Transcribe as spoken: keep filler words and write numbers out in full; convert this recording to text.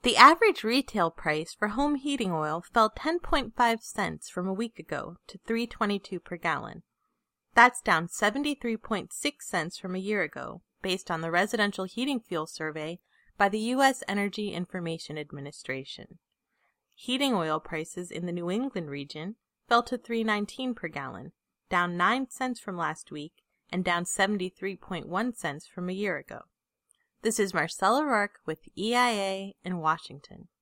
The average retail price for home heating oil fell ten point five cents from a week ago to three dollars and twenty-two cents per gallon. That's down seventy-three point six cents from a year ago, based on the Residential Heating Fuel Survey by the U S Energy Information Administration. Heating oil prices in the New England region fell to three dollars and nineteen cents per gallon, down nine cents from last week and down seventy-three point one cents from a year ago. This is Marcella Rourke with E I A in Washington.